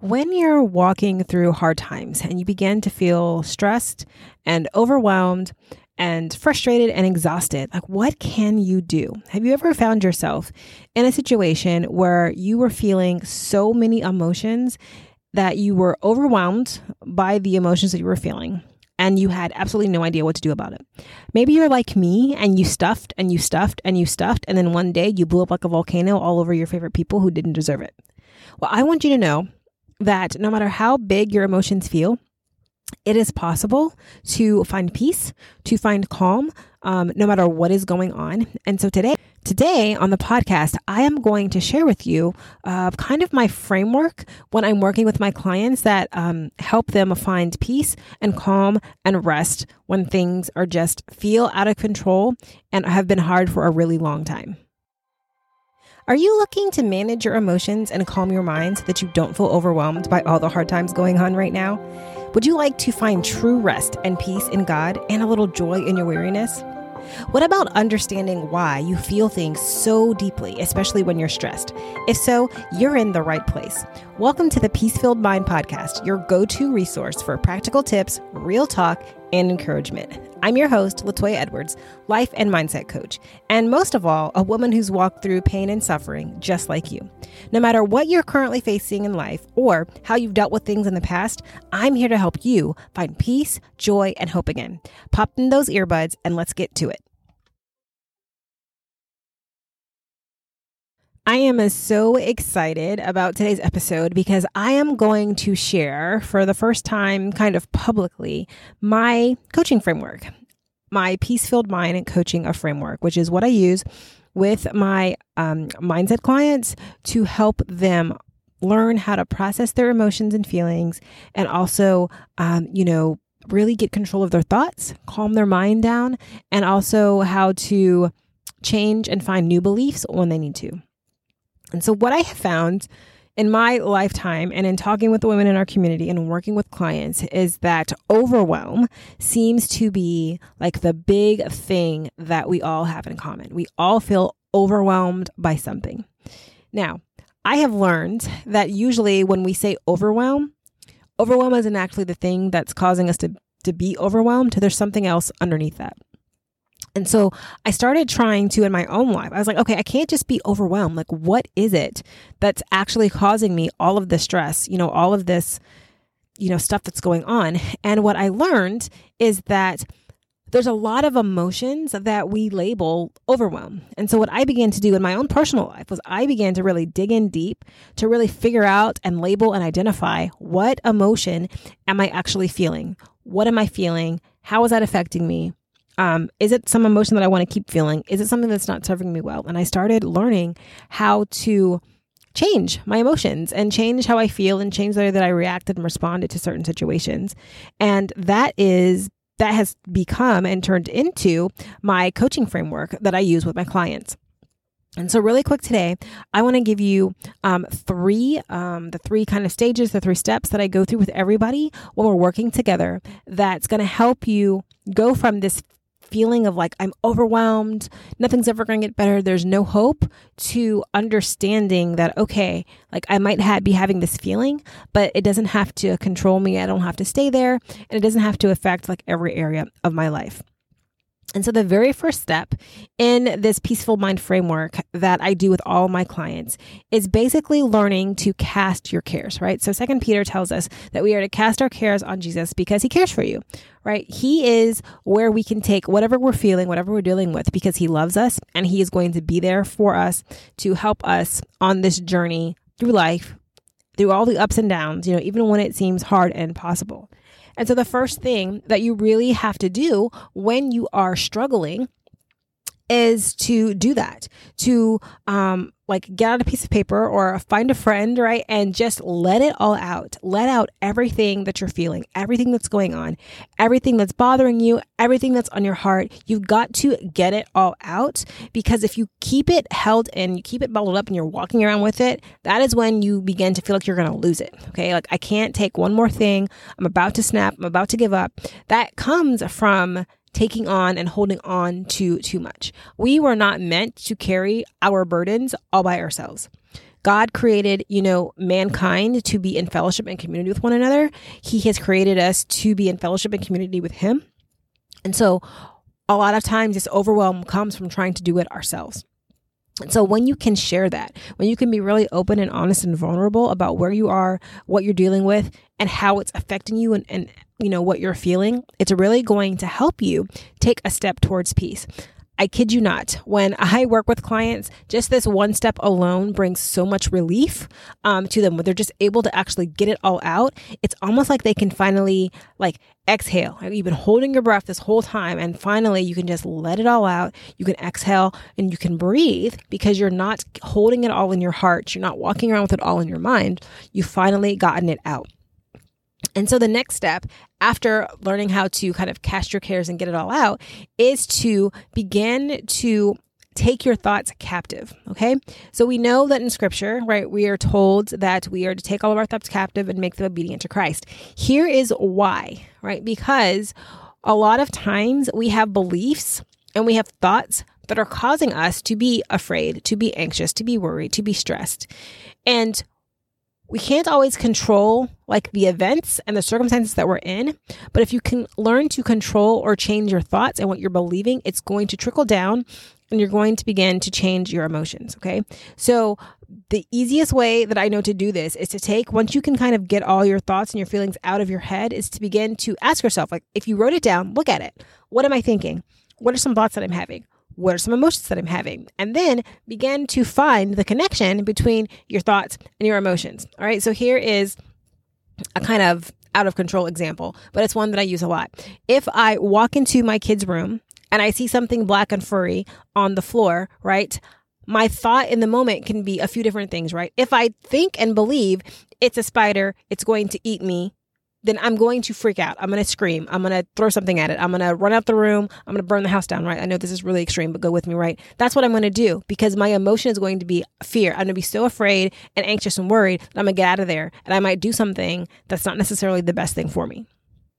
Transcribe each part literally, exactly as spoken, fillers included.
When you're walking through hard times and you begin to feel stressed and overwhelmed and frustrated and exhausted, like what can you do? Have you ever found yourself in a situation where you were feeling so many emotions that you were overwhelmed by the emotions that you were feeling and you had absolutely no idea what to do about it? Maybe you're like me and you stuffed and you stuffed and you stuffed, and then one day you blew up like a volcano all over your favorite people who didn't deserve it. Well, I want you to know that no matter how big your emotions feel, it is possible to find peace, to find calm, um, no matter what is going on. And so today, today on the podcast, I am going to share with you uh, kind of my framework when I'm working with my clients that um, help them find peace and calm and rest when things are just feel out of control and have been hard for a really long time. Are you looking to manage your emotions and calm your mind so that you don't feel overwhelmed by all the hard times going on right now? Would you like to find true rest and peace in God and a little joy in your weariness? What about understanding why you feel things so deeply, especially when you're stressed? If so, you're in the right place. Welcome to the Peace-Filled Mind Podcast, your go-to resource for practical tips, real talk, and encouragement. I'm your host, Latoya Edwards, life and mindset coach, and most of all, a woman who's walked through pain and suffering just like you. No matter what you're currently facing in life or how you've dealt with things in the past, I'm here to help you find peace, joy, and hope again. Pop in those earbuds and let's get to it. I am so excited about today's episode because I am going to share for the first time kind of publicly my coaching framework, my Peace-Filled Mind and Coaching a Framework, which is what I use with my um, mindset clients to help them learn how to process their emotions and feelings and also, um, you know, really get control of their thoughts, calm their mind down, and also how to change and find new beliefs when they need to. And so what I have found in my lifetime and in talking with the women in our community and working with clients is that overwhelm seems to be like the big thing that we all have in common. We all feel overwhelmed by something. Now, I have learned that usually when we say overwhelm, overwhelm isn't actually the thing that's causing us to, to be overwhelmed. There's something else underneath that. And so I started trying to in my own life. I was like, okay, I can't just be overwhelmed. Like, what is it that's actually causing me all of this stress, you know, all of this, you know, stuff that's going on? And what I learned is that there's a lot of emotions that we label overwhelm. And so what I began to do in my own personal life was I began to really dig in deep to really figure out and label and identify what emotion am I actually feeling? What am I feeling? How is that affecting me? Um, is it some emotion that I want to keep feeling? Is it something that's not serving me well? And I started learning how to change my emotions and change how I feel and change the way that I reacted and responded to certain situations. And that is, that has become and turned into my coaching framework that I use with my clients. And so really quick today, I want to give you um, three, um, the three kind of stages, the three steps that I go through with everybody when we're working together that's going to help you go from this feeling of like, I'm overwhelmed, nothing's ever going to get better, there's no hope, to understanding that, okay, like I might ha- be having this feeling, but it doesn't have to control me. I don't have to stay there, and it doesn't have to affect like every area of my life. And so the very first step in this Peaceful Mind framework that I do with all my clients is basically learning to cast your cares, right? So Second Peter tells us that we are to cast our cares on Jesus because he cares for you, right? He is where we can take whatever we're feeling, whatever we're dealing with, because he loves us and he is going to be there for us to help us on this journey through life, through all the ups and downs, you know, even when it seems hard and impossible. And so the first thing that you really have to do when you are struggling is to do that, to um, like get out a piece of paper or find a friend, right? And just let it all out. Let out everything that you're feeling, everything that's going on, everything that's bothering you, everything that's on your heart. You've got to get it all out, because if you keep it held in, you keep it bottled up and you're walking around with it, that is when you begin to feel like you're going to lose it. Okay. Like, I can't take one more thing. I'm about to snap. I'm about to give up. That comes from taking on and holding on to too much. We were not meant to carry our burdens all by ourselves. God created, you know, mankind to be in fellowship and community with one another. He has created us to be in fellowship and community with him. And so a lot of times this overwhelm comes from trying to do it ourselves. And so when you can share that, when you can be really open and honest and vulnerable about where you are, what you're dealing with, and how it's affecting you and, and you know, what you're feeling, it's really going to help you take a step towards peace. I kid you not, when I work with clients, just this one step alone brings so much relief um, to them when they're just able to actually get it all out. It's almost like they can finally like exhale. You've been holding your breath this whole time, and finally you can just let it all out. You can exhale and you can breathe because you're not holding it all in your heart. You're not walking around with it all in your mind. You've finally gotten it out. And so the next step after learning how to kind of cast your cares and get it all out is to begin to take your thoughts captive. Okay. So we know that in scripture, right, we are told that we are to take all of our thoughts captive and make them obedient to Christ. Here is why, right? Because a lot of times we have beliefs and we have thoughts that are causing us to be afraid, to be anxious, to be worried, to be stressed. And we can't always control like the events and the circumstances that we're in, but if you can learn to control or change your thoughts and what you're believing, it's going to trickle down and you're going to begin to change your emotions. Okay. So the easiest way that I know to do this is to take, once you can kind of get all your thoughts and your feelings out of your head, is to begin to ask yourself, like, if you wrote it down, look at it. What am I thinking? What are some thoughts that I'm having? What are some emotions that I'm having? And then begin to find the connection between your thoughts and your emotions. All right. So here is a kind of out of control example, but it's one that I use a lot. If I walk into my kid's room and I see something black and furry on the floor, right? My thought in the moment can be a few different things, right? If I think and believe it's a spider, it's going to eat me, then I'm going to freak out. I'm going to scream. I'm going to throw something at it. I'm going to run out the room. I'm going to burn the house down, right? I know this is really extreme, but go with me, right? That's what I'm going to do because my emotion is going to be fear. I'm going to be so afraid and anxious and worried that I'm going to get out of there and I might do something that's not necessarily the best thing for me.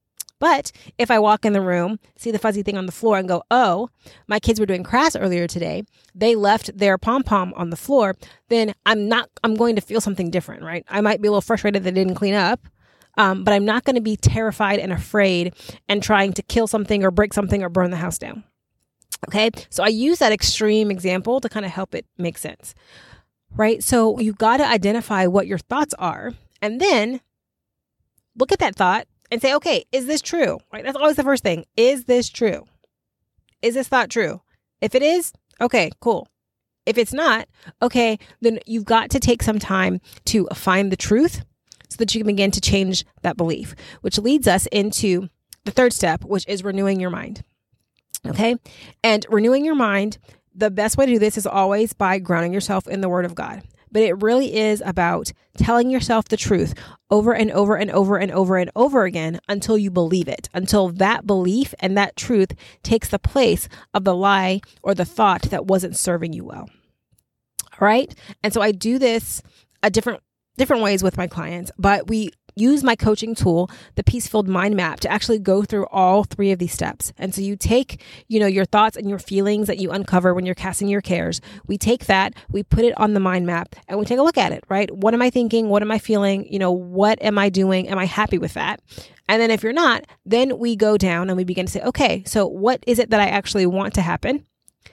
But if I walk in the room, see the fuzzy thing on the floor and go, oh, my kids were doing crafts earlier today. They left their pom-pom on the floor. Then I'm not, I'm going to feel something different, right? I might be a little frustrated that they didn't clean up. Um, but I'm not going to be terrified and afraid and trying to kill something or break something or burn the house down. Okay. So I use that extreme example to kind of help it make sense, right? So you've got to identify what your thoughts are and then look at that thought and say, okay, is this true? Right? That's always the first thing. Is this true? Is this thought true? If it is, okay, cool. If it's not, okay, then you've got to take some time to find the truth so that you can begin to change that belief, which leads us into the third step, which is renewing your mind. Okay. And renewing your mind, the best way to do this is always by grounding yourself in the Word of God. But it really is about telling yourself the truth over and over and over and over and over again until you believe it, until that belief and that truth takes the place of the lie or the thought that wasn't serving you well. All right. And so I do this a different different ways with my clients, but we use my coaching tool, the Peace-Filled Mind Map, to actually go through all three of these steps. And so you take, you know, your thoughts and your feelings that you uncover when you're casting your cares. We take that, we put it on the mind map, and we take a look at it, right? What am I thinking? What am I feeling? You know, what am I doing? Am I happy with that? And then if you're not, then we go down and we begin to say, okay, so what is it that I actually want to happen?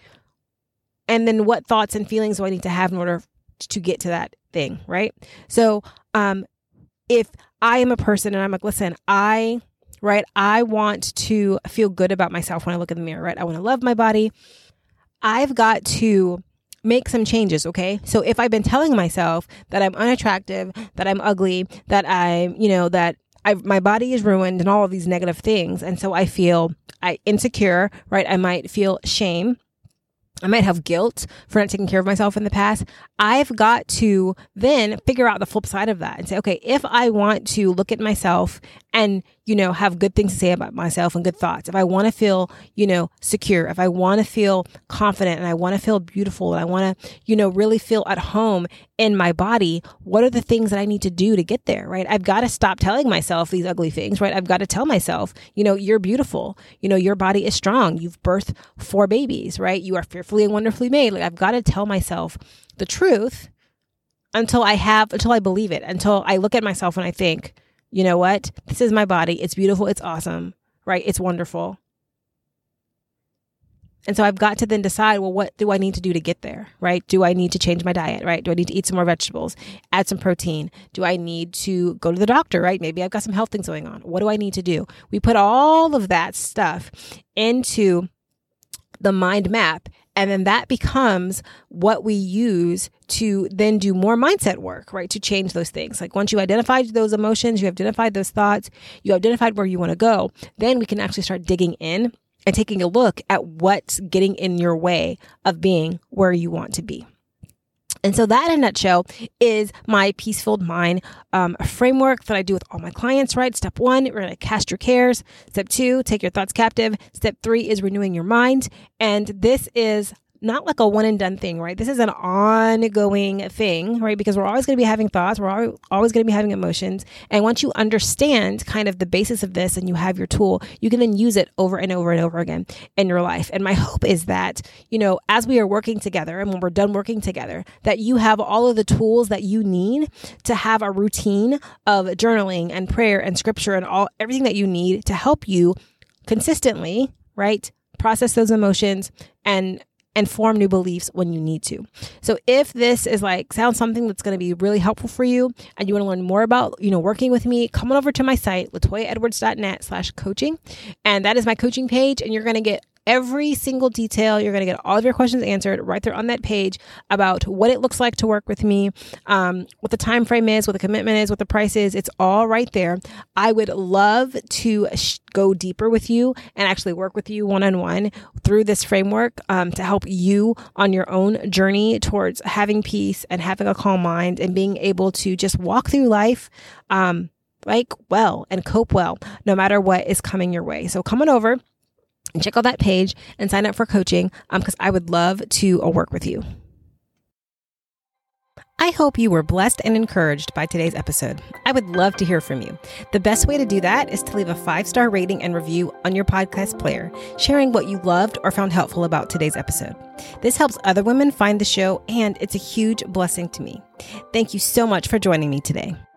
And then what thoughts and feelings do I need to have in order to get to that thing, right? So um, if I am a person and I'm like, listen, I, right, I want to feel good about myself when I look in the mirror, right? I want to love my body. I've got to make some changes, okay? So if I've been telling myself that I'm unattractive, that I'm ugly, that I'm, you know, that I've, my body is ruined and all of these negative things, and so I feel I insecure, right? I might feel shame. I might have guilt for not taking care of myself in the past. I've got to then figure out the flip side of that and say, okay, if I want to look at myself and, you know, have good things to say about myself and good thoughts, if I want to feel, you know, secure, if I want to feel confident and I want to feel beautiful and I want to, you know, really feel at home in my body, what are the things that I need to do to get there, right? I've got to stop telling myself these ugly things, right? I've got to tell myself, you know, you're beautiful. You know, your body is strong. You've birthed four babies, right? You are fearfully and wonderfully made. Like I've got to tell myself the truth until I have, until I believe it, until I look at myself and I think, you know what? This is my body. It's beautiful. It's awesome, right? It's wonderful. And so I've got to then decide, well, what do I need to do to get there, right? Do I need to change my diet, right? Do I need to eat some more vegetables, add some protein? Do I need to go to the doctor, right? Maybe I've got some health things going on. What do I need to do? We put all of that stuff into the mind map, and then that becomes what we use to then do more mindset work, right? To change those things. Like once you identified those emotions, you have identified those thoughts, you identified where you want to go, then we can actually start digging in and taking a look at what's getting in your way of being where you want to be. And so that in a nutshell is my Peace-Filled Mind um, framework that I do with all my clients, right? Step one, we're going to cast your cares. Step two, take your thoughts captive. Step three is renewing your mind. And this is not like a one and done thing, right? This is an ongoing thing, right? Because we're always going to be having thoughts. We're always going to be having emotions. And once you understand kind of the basis of this and you have your tool, you can then use it over and over and over again in your life. And my hope is that, you know, as we are working together and when we're done working together, that you have all of the tools that you need to have a routine of journaling and prayer and scripture and all everything that you need to help you consistently, right? Process those emotions and and form new beliefs when you need to. So if this is like, sounds something that's going to be really helpful for you and you want to learn more about, you know, working with me, come on over to my site, latoyaedwards.net slash coaching. And that is my coaching page. And you're going to get every single detail. You're going to get all of your questions answered right there on that page about what it looks like to work with me, um, what the time frame is, what the commitment is, what the price is. It's all right there. I would love to sh- go deeper with you and actually work with you one-on-one through this framework um, to help you on your own journey towards having peace and having a calm mind and being able to just walk through life um, like well and cope well, no matter what is coming your way. So come on over and check out that page and sign up for coaching um, because I would love to uh, work with you. I hope you were blessed and encouraged by today's episode. I would love to hear from you. The best way to do that is to leave a five-star rating and review on your podcast player, sharing what you loved or found helpful about today's episode. This helps other women find the show, and it's a huge blessing to me. Thank you so much for joining me today.